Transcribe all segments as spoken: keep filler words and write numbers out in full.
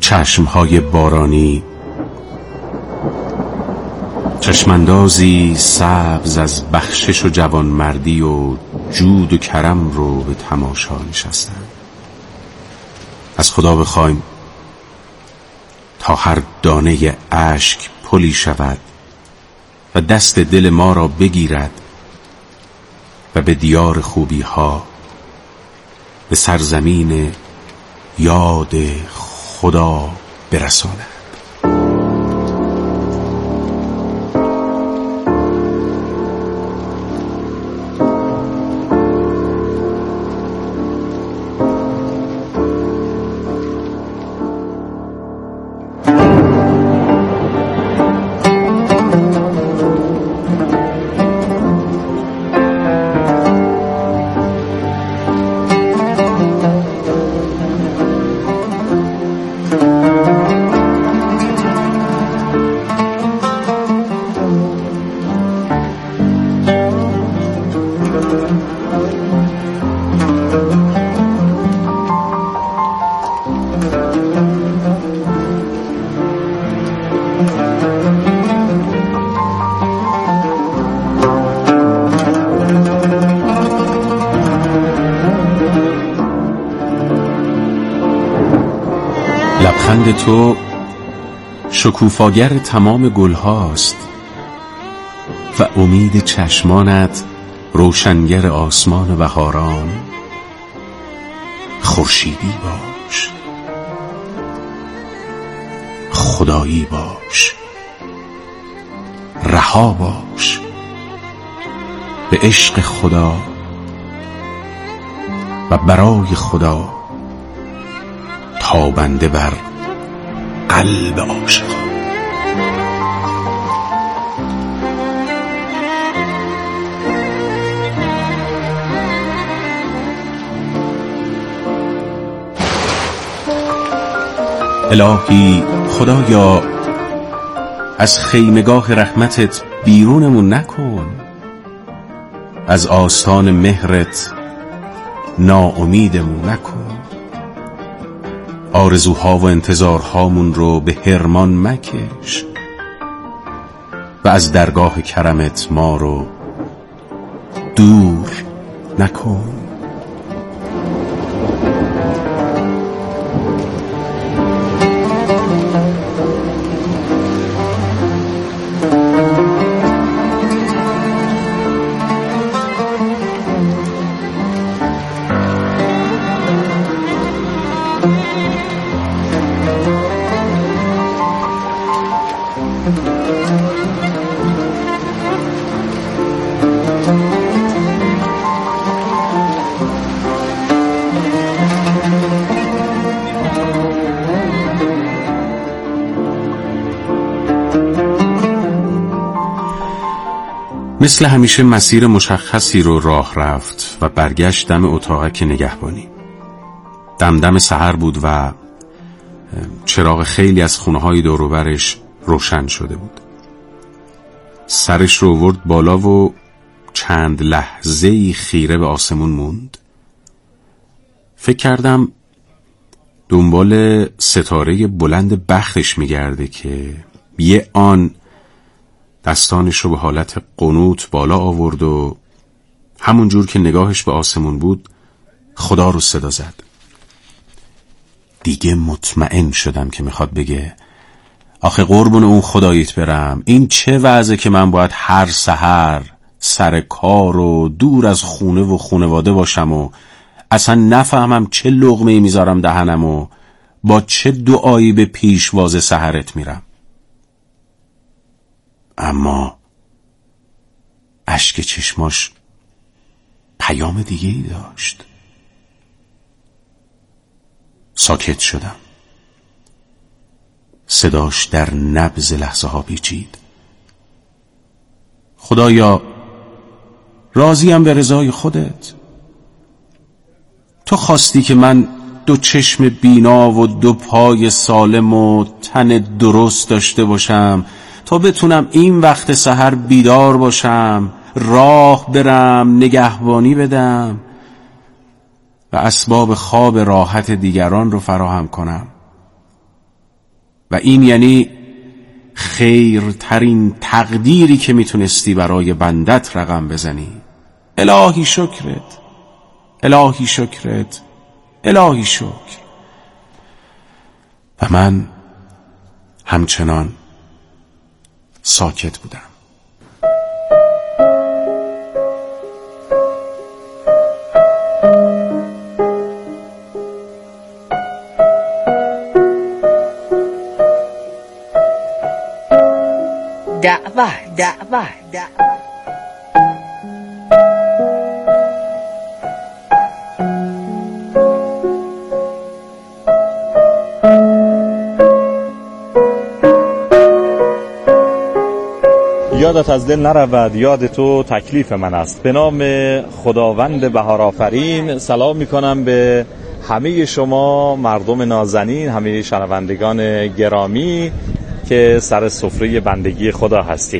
چشمهای بارانی، چشماندازی سبز از بخشش و جوانمردی و جود و کرم رو به تماشا نشستن. از خدا بخوایم تا هر دانه اشک پلی شود و دست دل ما را بگیرد و به دیار خوبی ها، به سرزمین یاد خدا برساند. لبخند تو شکوفاگر تمام گل هاست و امید چشمانت روشنگر آسمان بهاران. خورشیدی باش، خدایی باش، رها باش به عشق خدا و برای خدا، تابنده بر قلب عاشقان. الهی خدایا، از خیمگاه رحمتت بیرونمون نکن، از آستان مهرت ناامیدمون نکن، آرزوها و انتظارهامون رو به حرمان مکش و از درگاه کرمت ما رو دور نکن. مثل همیشه مسیر مشخصی رو راه رفت و برگشت دم اتاقک نگهبانی. دمدم سحر بود و چراغ خیلی از خونه‌های دور و برش روشن شده بود. سرش رو آورد بالا و چند لحظه‌ای خیره به آسمون موند. فکر کردم دنبال ستاره بلند بختش میگرده که یه آن دستانش رو به حالت قنوت بالا آورد و همون جور که نگاهش به آسمون بود خدا رو صدا زد. دیگه مطمئن شدم که میخواد بگه آخه قربون اون خداییت برم، این چه وضعه که من باید هر سحر سر کار و دور از خونه و خونواده باشم و اصلا نفهمم چه لقمه‌ای میذارم دهنم و با چه دعایی به پیشواز سحرت میرم. اما اشک چشماش پیام دیگه ای داشت. ساکت شدم. صداش در نبض لحظه ها پیچید. خدایا، راضیم به رضای خودت. تو خواستی که من دو چشم بینا و دو پای سالم و تن درست داشته باشم تا بتونم این وقت سحر بیدار باشم، راه برم، نگهبانی بدم و اسباب خواب راحت دیگران رو فراهم کنم. و این یعنی خیرترین تقدیری که میتونستی برای بندت رقم بزنی. الهی شکرت، الهی شکرت، الهی شکر. و من همچنان ساکت بودم. دعوه دعوه دعوه یادت از دل نرود، یاد تو تکلیف من است. به نام خداوند بهارآفرین سلام میکنم به همه شما مردم نازنین، همه شنوندگان گرامی که سر سفره بندگی خدا هستید.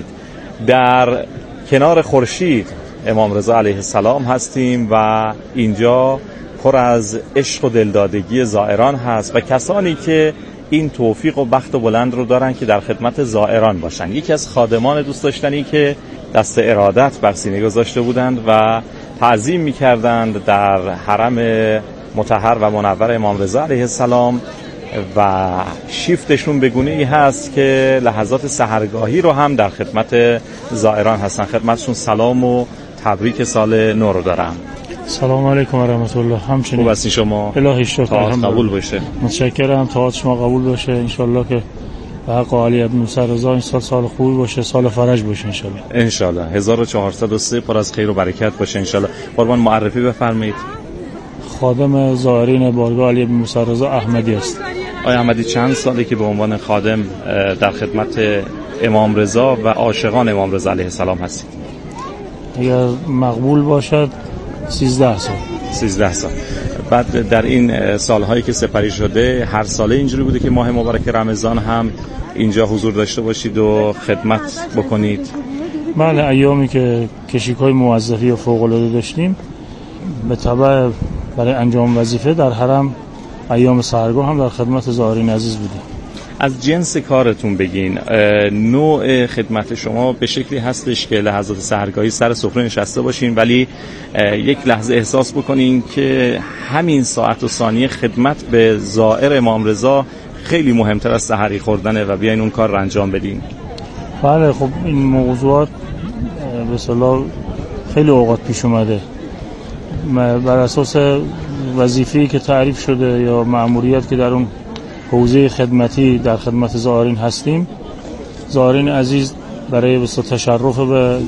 در کنار خورشید امام رضا علیه السلام هستیم و اینجا پر از عشق و دلدادگی زائران هست و کسانی که این توفیق و بخت و بلند رو دارن که در خدمت زائران باشن. یکی از خادمان دوست داشتنی که دست ارادت بر سینه گذاشته بودند و تعظیم می‌کردند در حرم مطهر و منور امام رضا علیه السلام و شیفتشون به گونه‌ای هست که لحظات سحرگاهی رو هم در خدمت زائران هستن. خدمتشون سلام و تبریک سال نو رو دارم. سلام علیکم و رحمت الله. همچنین خوب هستین شما؟ الهی شکر. طاعت قبول باشه. متشکرم. طاعت شما قبول باشه ان شاء الله که به حق علی ابن موسی رضا این سال سال خوبی باشه، سال فرج باشه ان شاء الله. ان شاء الله. هزار و چهارصد و سه پر از خیر و برکت باشه ان شاء الله. قربان معرفی بفرمایید. خادم زائرین بارگاه علی ابن موسی رضا احمدی است. آقای احمدی چند ساله که به عنوان خادم در خدمت امام رضا و عاشقان امام رضا علیه السلام هستید؟ اگر مقبول باشد سیزده سال. سیزده سال. بعد در این سالهایی که سپری شده هر ساله اینجوری بوده که ماه مبارک رمضان هم اینجا حضور داشته باشید و خدمت بکنید؟ بله، ایامی که کشیک‌های موظفی و فوق‌العاده داشتیم به تبع برای انجام وظیفه در حرم ایام سحرگاه هم در خدمت زائرین عزیز بودیم. از جنس کارتون بگین. نوع خدمت شما به شکلی هستش که لحظات سحرگاهی سر سفره نشسته باشین ولی یک لحظه احساس بکنین که همین ساعت و ثانیه خدمت به زائر امام رضا خیلی مهمتر از سحری خوردنه و بیاین اون کار رو انجام بدین. بله، خب این موضوعات به اصطلاح خیلی اوقات پیش اومده. بر اساس وظیفه‌ای که تعریف شده یا مأموریت که در اون حوزه خدمتی در خدمت زائرین هستیم، زائرین عزیز برای به تشرف به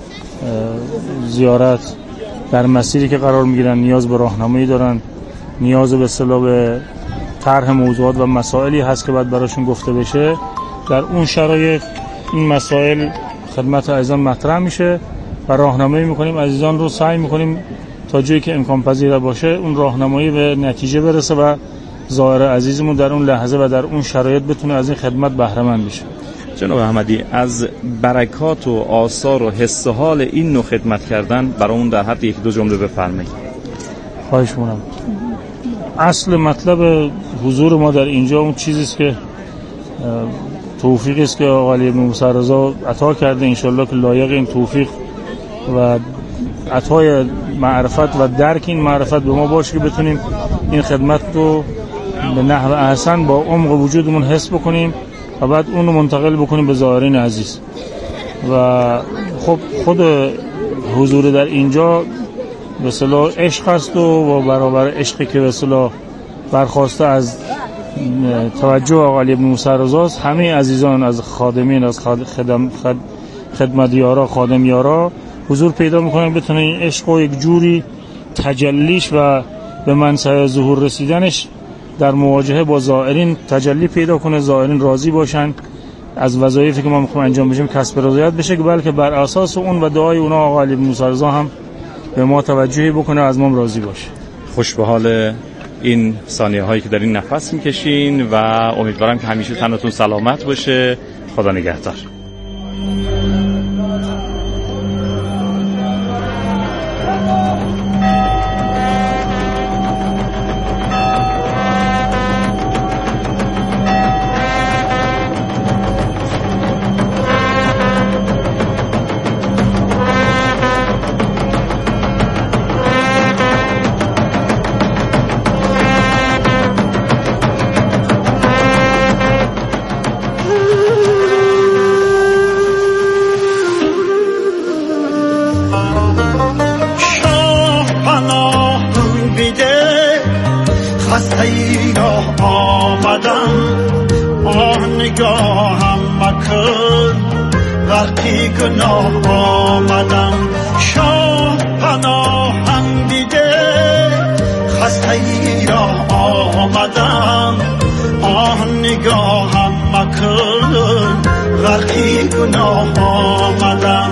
زیارت در مسیری که قرار میگیرن نیاز به راهنمایی دارن، نیاز به اصطلاح به طرح موضوعات و مسائلی هست که باید براشون گفته بشه. در اون شرایط این مسائل خدمت عزیزان مطرح میشه و راهنمایی میکنیم. عزیزان رو سعی میکنیم تا جایی که امکان پذیر باشه اون راهنمایی به نتیجه برسه و زائر عزیزمون در اون لحظه و در اون شرایط بتونه از این خدمت بهره مند بشه. جناب احمدی، از برکات و آثار و حس و حال این نوع خدمت کردن برامون در حد یک دو جمله بفرمایید. خواهش می‌کنم. اصل مطلب حضور ما در اینجا اون چیزی است که توفیقی است که آقا علی ابن موسی رضا عطا کرده، ان شاءالله که لایق این توفیق و عطای معرفت و درک این معرفت به ما باشه که بتونیم این خدمت رو به نحو احسن با عمق وجودمون حس بکنیم و بعد اون رو منتقل بکنیم به زائرین عزیز. و خب خود حضور در اینجا به اصطلاح عشق است و برابر عشقی که به اصطلاح برخواسته از توجه آقا علی ابن موسی رضا است، همه عزیزان از خادمین، از خدم خد خدمتیارا، خادمیارا حضور پیدا میکنن، بتونن این عشق و یک جوری تجلیش و به منصب ظهور رسیدنش در مواجهه با زائرین تجلی پیدا کنه، زائرین راضی باشن از وظایفی که ما میخوایم انجام بدیم، کسب رضایت بشه، که بلکه بر اساس اون و دعای اونا آقا علی بن موسی رضا هم به ما توجهی بکنه، از ما راضی باشه. خوش به حال این ثانیه هایی که در این نفس میکشین و امیدوارم که همیشه تنتون سلامت باشه. خدا نگهدار. خسته ای را آمدم آه نگاهم مکن غرقی گناه آمدم شاه پناهم دیده خسته ای را آمدم آه نگاهم مکن غرقی گناه آمدم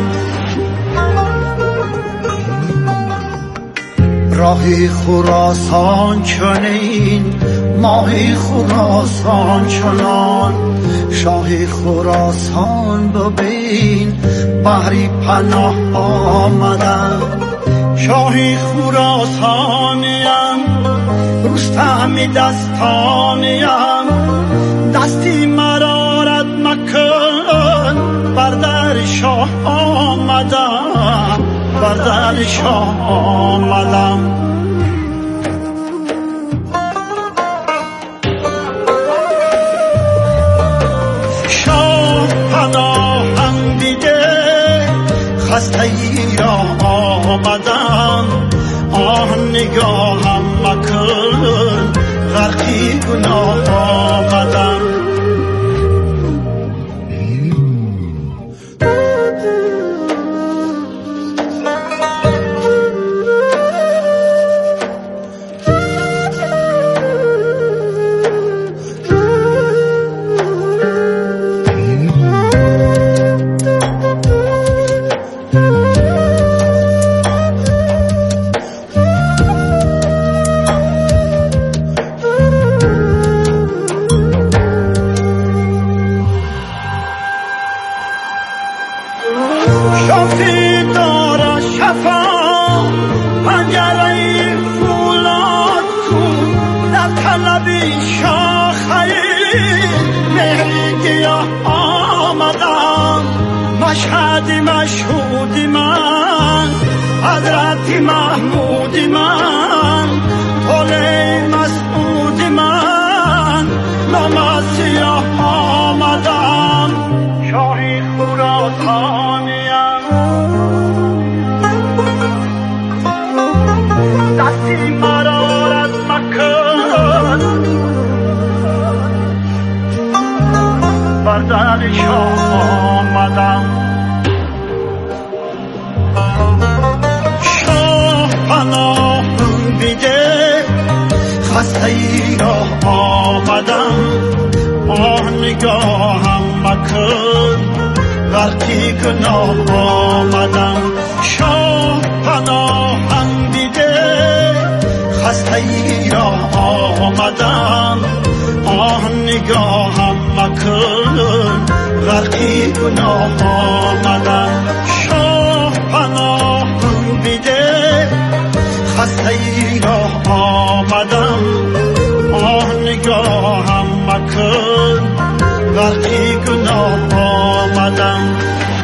راهی خراسان چنین ماهی خراسان چنان شاهی خراسان ببین بحری پناه آمدم شاهی خراسانیم رستمی دستانیم دستی مرارت مکن بر در شاه آمدم بر در شاه آمدم شاه پناهم دیده خسته ای را آمدم آه نگاهم مکن غرقی گناه آمدم مشهدی مشهودی من حضرتی محمودی من طوله مسعودی من نامسیح آمدم شاهی خراسانیم دستی مرارت مکن بر در شاه آمدم شاه پناهم بیده خسته ای را آمدم آه نگاهم مکن غرقی گناه آمدم شاه پناهم بیده خسته ای را آمدم آه نگاهم مکن غرقی گناه آمدم شاه پناهم بیده خسته ای را آمدم آه نگاهم مکن غرقی گناه آمدم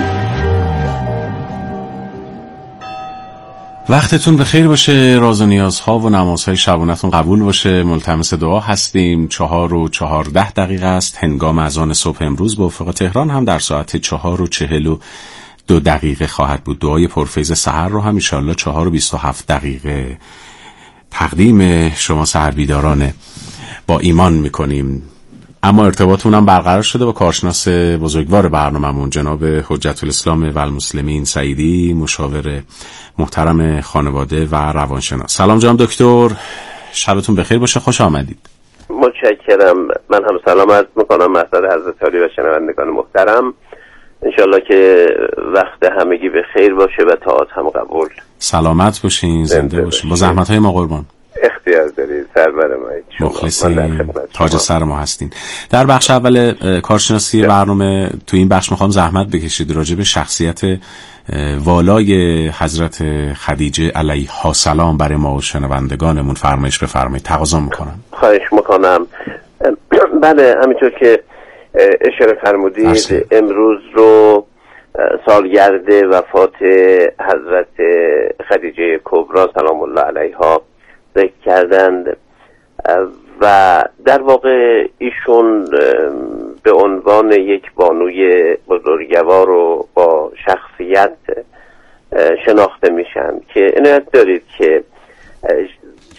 وقتتون بخیر باشه. راز و نیازها و نمازهای شبانتون قبول باشه. ملتمس دعا هستیم. چهار و چهارده دقیقه است هنگام اذان صبح امروز به افق تهران هم در ساعت چهار و چهل و دو دقیقه خواهد بود. دعای پرفیض سحر رو هم انشالله چهار و بیست و هفت دقیقه تقدیم شما سحربیداران با ایمان میکنیم. اما ارتباطمون هم برقرار شده با کارشناس بزرگوار برنامه‌مون جناب حجت الاسلام و المسلمین سعیدی، مشاور محترم خانواده و روانشناس. سلام جناب دکتر، شبتون بخیر باشه، خوش آمدید. متشکرم. من هم سلام عرض میکنم محضر حضرت عالی و شنوندگان محترم. انشالله که وقت همگی به خیر باشه و طاعات هم قبول. سلامت باشین، زنده باشین. با زحمت های ما قربان. اختیار دارید، سرور ما مخلصین، تاج سر ما هستین. در بخش اول کارشناسی برنامه تو این بخش میخوام زحمت بکشید راجع به شخصیت والای حضرت خدیجه علیها السلام برای ما و شنوندگانمون فرمایش بفرمایید. تقاضا میکنم. خواهش میکنم. بله، همینطور که اشاره فرمودید امروز رو سالگرد وفات حضرت خدیجه کبرا سلام الله علیها ذکر کردند و در واقع ایشون به عنوان یک بانوی بزرگوار و با شخصیت شناخته میشن که عنایت دارید که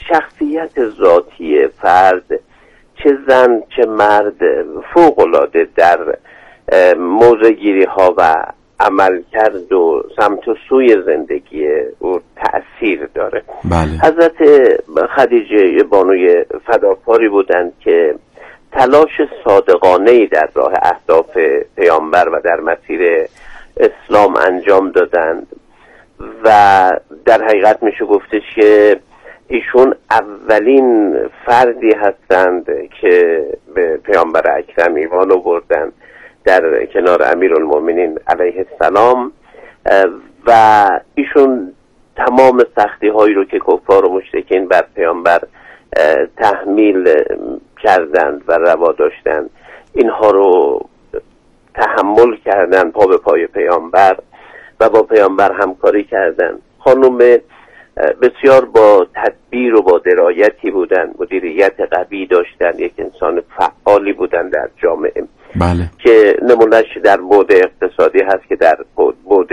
شخصیت ذاتی فرد، چه زن چه مرد، فوق‌العاده در موضع‌گیری ها و عمل کرد و سمت و سوی زندگی او تأثیر داره. بله. حضرت خدیجه بانوی فداکاری بودند که تلاش صادقانه‌ای در راه اهداف پیامبر و در مسیر اسلام انجام دادند و در حقیقت میشه گفتش که ایشون اولین فردی هستند که به پیامبر اکرم ایمان آوردند در کنار امیرالمومنین علیه السلام و ایشون تمام سختی هایی رو که کفار و مشرکین بر پیامبر تحمیل کردند و روا داشتند اینها رو تحمل کردند پا به پای پیامبر و با پیامبر همکاری کردند. خانم بسیار با تدبیر و با درایتی بودند، مدیریت قوی داشتند، یک انسان فعالی بودند در جامعه. بله. که نمونهش در بعد اقتصادی هست که در بعد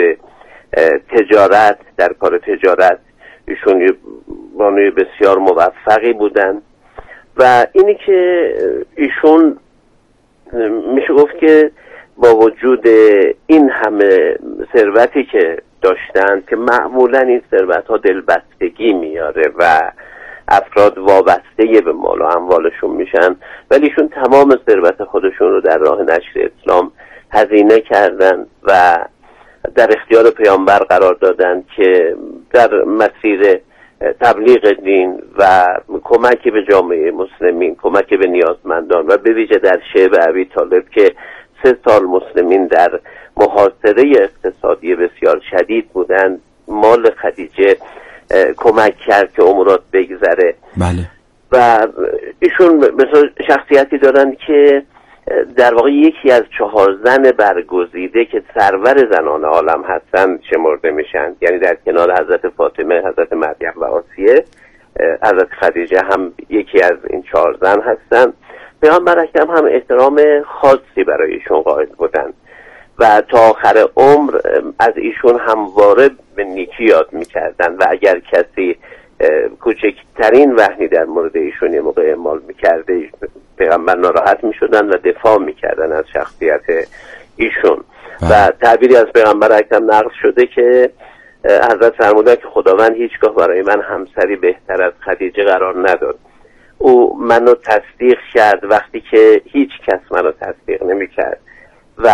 تجارت، در کار تجارت ایشون بانوی بسیار موفقی بودند و اینی که ایشون میشه گفت که با وجود این همه ثروتی که داشتند که معمولا این ثروت ها دلبستگی میاره و افراد وابسته به مال و اموالشون میشن، ولی ایشون تمام ثروت خودشون رو در راه نشر اسلام هزینه کردن و در اختیار پیامبر قرار دادن که در مسیر تبلیغ دین و کمکی به جامعه مسلمین، کمکی به نیازمندان و به ویژه در شعب ابی طالب که سه سال مسلمین در محاصره اقتصادی بسیار شدید بودند، مال خدیجه کمک کرد که امورات بگذره. بله. و ایشون مثلا شخصیتی دارند که در واقع یکی از چهار زن برگزیده که سرور زنان عالم هستند شمرده میشن، یعنی در کنار حضرت فاطمه، حضرت مریم و آسیه، حضرت خدیجه هم یکی از این چهار زن هستند. پیامبر اکرم هم احترام خاصی برای ایشون قائل بودند و تا آخر عمر از ایشون همواره به نیکی یاد میکردن و اگر کسی کوچکترین وهنی در مورد ایشون یه موقع اعمال میکرده، پیغمبر ناراحت میشدن و دفاع میکردن از شخصیت ایشون. و تعبیری از پیغمبر اکرم نقل شده که حضرت فرمودن که خداوند هیچگاه برای من همسری بهتر از خدیجه قرار نداد. او منو تصدیق کرد وقتی که هیچ کس منو تصدیق نمیکرد و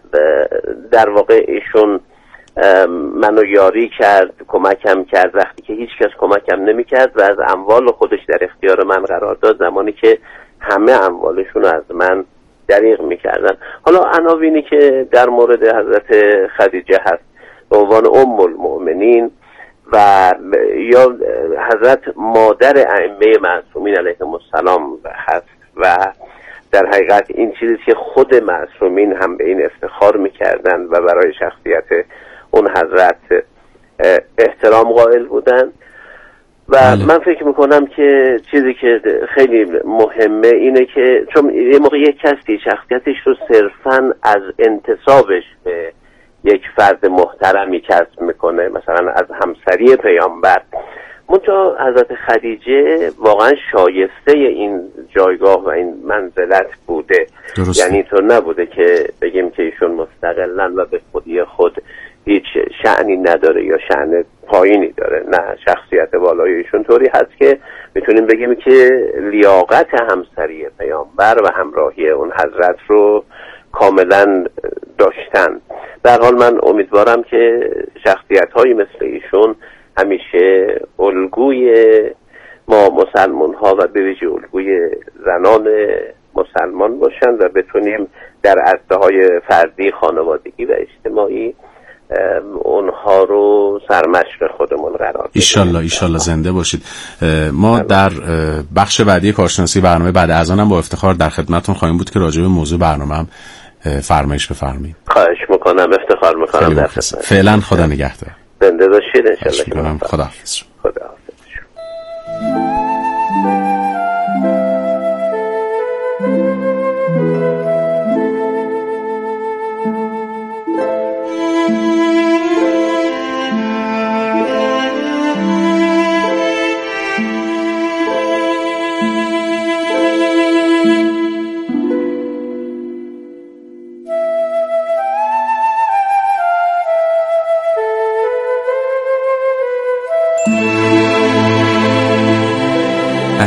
در واقع ایشون منو یاری کرد، کمکم کرد وقتی که هیچ کس کمکم نمیکرد و از اموال خودش در اختیار من قرار داد زمانی که همه اموالشون رو از من دریغ میکردن. حالا عناوینی که در مورد حضرت خدیجه هست به عنوان ام المؤمنین و یا حضرت مادر ائمه معصومین علیهم السلام هست و در حقیقت این چیزی که خود معصومین هم به این افتخار میکردن و برای شخصیت اون حضرت احترام قائل بودن. و بله. من فکر میکنم که چیزی که خیلی مهمه اینه که چون یه موقع یک کسی شخصیتش رو صرفاً از انتسابش به یک فرد محترمی کسب میکنه، مثلا از همسری پیامبر، منتها حضرت خدیجه واقعا شایسته این جایگاه و این منزلت بوده. درسته. یعنی تو نبوده که بگیم که ایشون مستقلن و به خودی خود هیچ شأنی نداره یا شأن پایینی داره، نه، شخصیت بالای ایشون طوری هست که میتونیم بگیم که لیاقت همسری پیامبر و همراهی اون حضرت رو کاملا داشتن. در حال من امیدوارم که شخصیت هایی مثل ایشون همیشه الگوی ما مسلمان ها و به ویژه الگوی زنان مسلمان باشن و بتونیم در عرصه های فردی، خانوادگی و اجتماعی اونها رو سرمشق خودمون قرار بدیم. ایشالله ایشالله زنده باشید. ما در بخش بعدی کارشناسی برنامه بعد از آن هم با افتخار در خدمتتون خواهیم بود که راجع به موضوع برنامه هم فرمایش بفرمایید. خواهش میکنم، افتخار میکنم در خدمت. فعلا خدا نگهدار. زنده باشید ان شاءالله. خدا حافظ. خدا حافظ.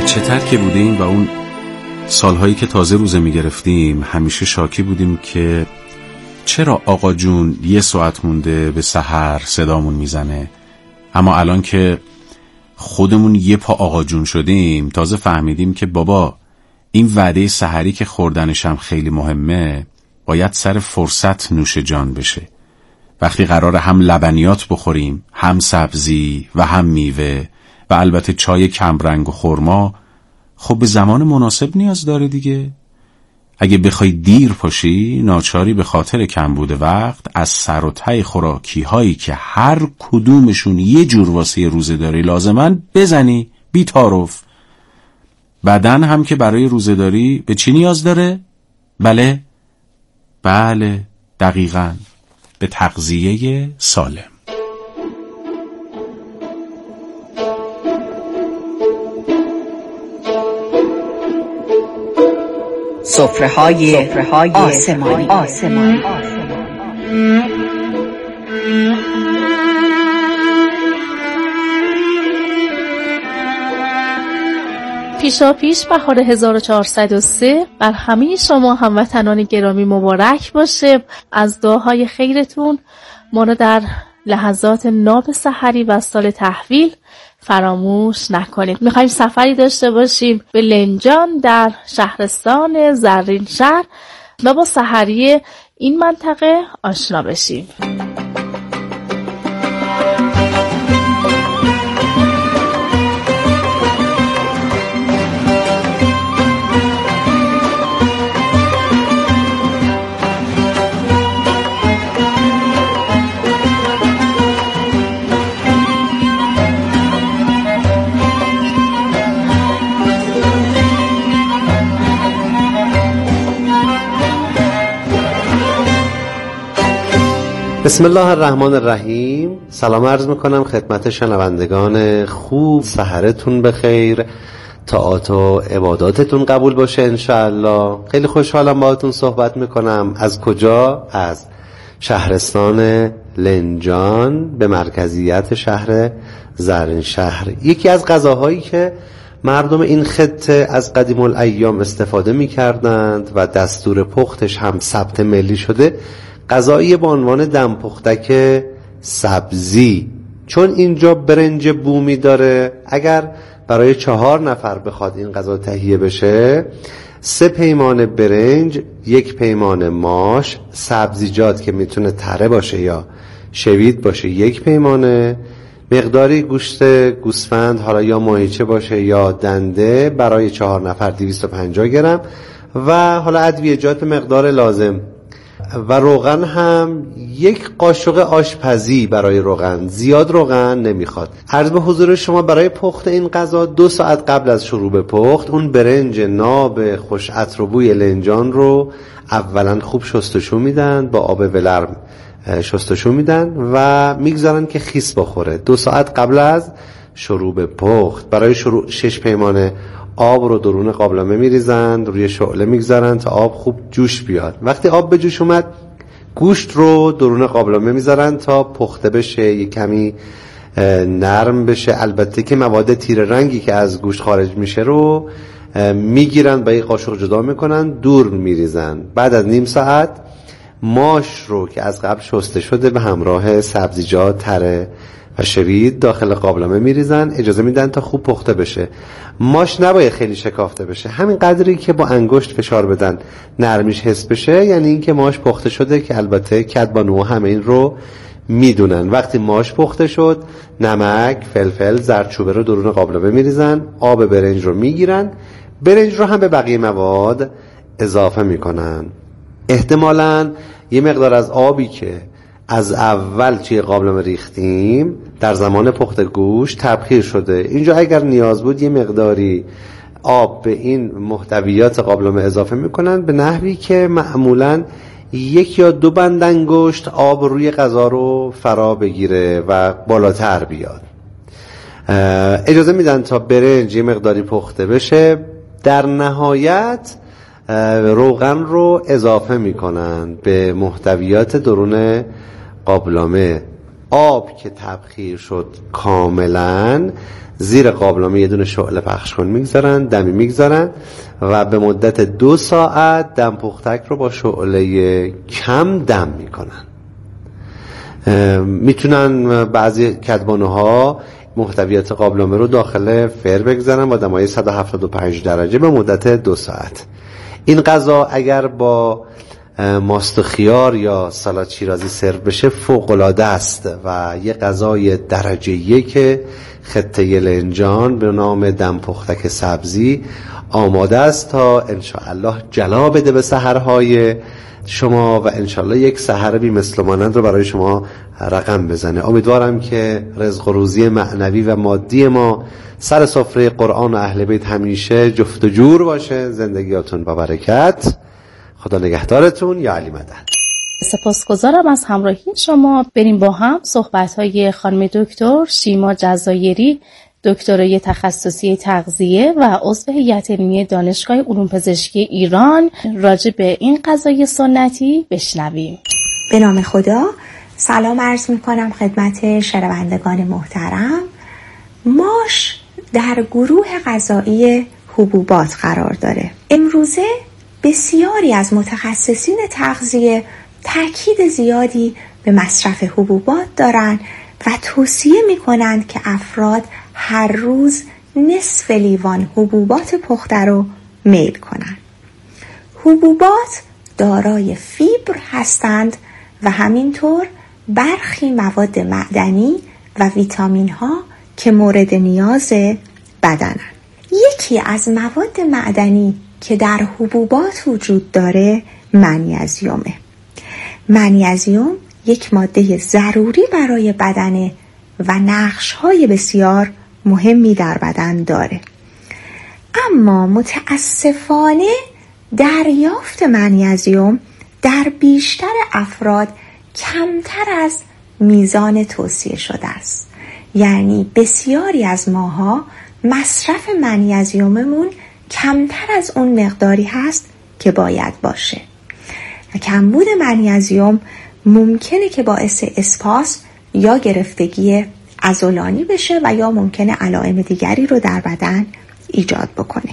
بچه‌تر که بودیم و اون سالهایی که تازه روزه میگرفتیم همیشه شاکی بودیم که چرا آقا جون یه ساعت مونده به سحر صدامون میزنه، اما الان که خودمون یه پا آقا جون شدیم تازه فهمیدیم که بابا این وعده سحری که خوردنش هم خیلی مهمه باید سر فرصت نوش جان بشه. وقتی قرار هم لبنیات بخوریم، هم سبزی و هم میوه و البته چای کمرنگ و خرما، خب به زمان مناسب نیاز داره دیگه. اگه بخوای دیر پاشی ناچاری به خاطر کمبود وقت از سر و ته خوراکی هایی که هر کدومشون یه جور واسه روزه داری لازمن بزنی بی تعارف. بدن هم که برای روزه داری به چی نیاز داره؟ بله بله دقیقاً به تغذیه سالم. سفره‌های آسمانی آسمانی پیشا پیش بهار هزار و چهارصد و سه بر همه شما هموطنان گرامی مبارک باشه. از دعاهای خیرتون ما رو در لحظات ناب سحری و سال تحویل فراموش نکنید. میخوایم سفری داشته باشیم به لنجان در شهرستان زرین شهر و با سحری این منطقه آشنا بشیم. بسم الله الرحمن الرحیم. سلام عرض میکنم خدمت شنوندگان خوب. سحرتون بخیر، طاعات و عباداتتون قبول باشه انشاءالله. خیلی خوشحالم باهاتون صحبت میکنم. از کجا؟ از شهرستان لنجان به مرکزیت شهر زرین شهر. یکی از غذاهایی که مردم این خطه از قدیم الایام استفاده میکردند و دستور پختش هم ثبت ملی شده، غذایی با عنوان دمپختک سبزی. چون اینجا برنج بومی داره، اگر برای چهار نفر بخواد این غذا تهیه بشه، سه پیمان برنج، یک پیمان ماش، سبزیجات که میتونه تره باشه یا شوید باشه یک پیمانه، مقداری گوشت گوسفند حالا یا ماهیچه باشه یا دنده برای چهار نفر دویست و پنجاه گرم و حالا ادویه‌جات به مقدار لازم و روغن هم یک قاشق آشپزی برای روغن، زیاد روغن نمیخواد. عرض به حضور شما برای پخت این غذا دو ساعت قبل از شروع به پخت اون برنج ناب خوش عطر و بوی لنجان رو اولا خوب شستشو میدن، با آب ولرم شستشو میدن و میگذارن که خیس بخوره. دو ساعت قبل از شروع به پخت برای شروع شش پیمانه آب رو درون قابلمه میریزن، روی شعله میگذارن تا آب خوب جوش بیاد. وقتی آب به جوش اومد گوشت رو درون قابلمه میذارن تا پخته بشه، یک کمی نرم بشه. البته که مواد تیره رنگی که از گوشت خارج میشه رو میگیرن با یک قاشق جدا میکنن، دور میریزن. بعد از نیم ساعت ماش رو که از قبل شسته شده به همراه سبزیجات تره و شوید داخل قابلمه میریزن، اجازه میدن تا خوب پخته بشه. ماش نباید خیلی شکافته بشه، همین قدری که با انگشت فشار بدن نرمیش حس بشه، یعنی این که ماش پخته شده، که البته کدبانو همه این رو میدونن. وقتی ماش پخته شد نمک، فلفل، زردچوبه رو درون قابلمه میریزن، آب برنج رو میگیرن، برنج رو هم به بقیه مواد اضافه میکنن. احتمالاً یه مقدار از آبی که از اول توی قابلمه ریختیم در زمان پخت گوشت تبخیر شده. اینجا اگر نیاز بود یه مقداری آب به این محتویات قابلمه اضافه میکنن به نحوی که معمولاً یک یا دو بند انگشت آب روی غذا رو فرا بگیره و بالاتر بیاد. اجازه میدن تا برنج یه مقداری پخته بشه. در نهایت روغن رو اضافه میکنن به محتویات درون قابلمه. آب که تبخیر شد کاملا زیر قابلمه یه دونه شعله پخش کن میگذارن، دمی میگذارن و به مدت دو ساعت دم پختک رو با شعله کم دم میکنن. میتونن بعضی کدبانه ها محتویات قابلمه رو داخل فر بگذارن با دمای صد و هفتاد و پنج درجه به مدت دو ساعت. این غذا اگر با ماست و خیار یا سالاد شیرازی سرو بشه فوق‌العاده است و یه غذای درجه یک خطه لنجان به نام دم پختک سبزی آماده است تا انشاءالله جلا بده به سحرهای شما و انشاءالله یک سحر بی مثل و مانند رو برای شما رقم بزنه. امیدوارم که رزق و روزی معنوی و مادی ما سر سفره قرآن و اهل بیت همیشه جفت و جور باشه. زندگیاتون با برکت. خدا نگهدارتون. یا علی مدد. سپاسگزارم از همراهی شما. بریم با هم صحبت‌های خانم دکتر شیما جزایری، دکترای تخصصی تغذیه و عضو هیئت علمی دانشگاه علوم پزشکی ایران راجع به این غذای سنتی بشنویم. به نام خدا. سلام عرض می‌کنم خدمت شنوندگان محترم. ماش در گروه غذایی حبوبات قرار داره. امروزه بسیاری از متخصصین تغذیه تاکید زیادی به مصرف حبوبات دارند و توصیه می‌کنند که افراد هر روز نصف لیوان حبوبات پخته رو میل کنند. حبوبات دارای فیبر هستند و همینطور برخی مواد معدنی و ویتامین ها که مورد نیاز بدنند. یکی از مواد معدنی که در حبوبات وجود داره منیزیمه. منیزیم یک ماده ضروری برای بدنه و نقش‌های بسیار مهمی در بدن داره. اما متاسفانه دریافت منیزیم در بیشتر افراد کمتر از میزان توصیه شده است. یعنی بسیاری از ماها مصرف منیزیممون کمتر از اون مقداری هست که باید باشه. و کمبود منیزیم ممکنه که باعث اسپاس یا گرفتگی عضلانی بشه و یا ممکنه علائم دیگری رو در بدن ایجاد بکنه.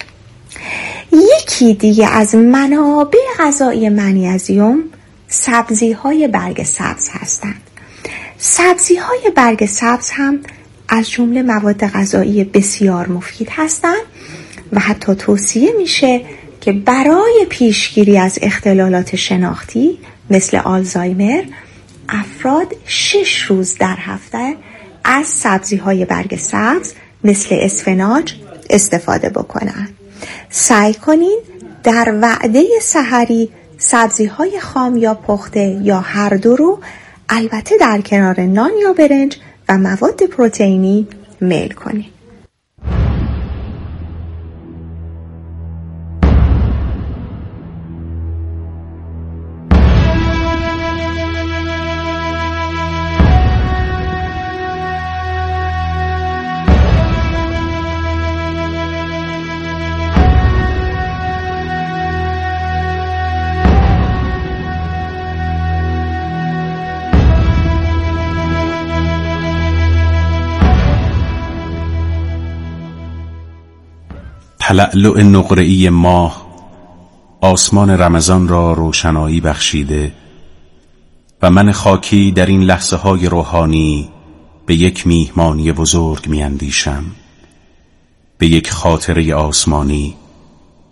یکی دیگه از منابع غذایی منیزیم سبزی‌های برگ سبز هستند. سبزی‌های برگ سبز هم از جمله مواد غذایی بسیار مفید هستند و حتی توصیه میشه که برای پیشگیری از اختلالات شناختی مثل آلزایمر افراد شش روز در هفته از سبزی‌های برگ سبز مثل اسفناج استفاده بکنن. سعی کنین در وعده سحری سبزی‌های خام یا پخته یا هر دو رو البته در کنار نان یا برنج و مواد پروتئینی میل کنین. تلألؤ نقره‌ای ماه آسمان رمضان را روشنایی بخشیده و من خاکی در این لحظه های روحانی به یک میهمانی بزرگ میاندیشم، به یک خاطره آسمانی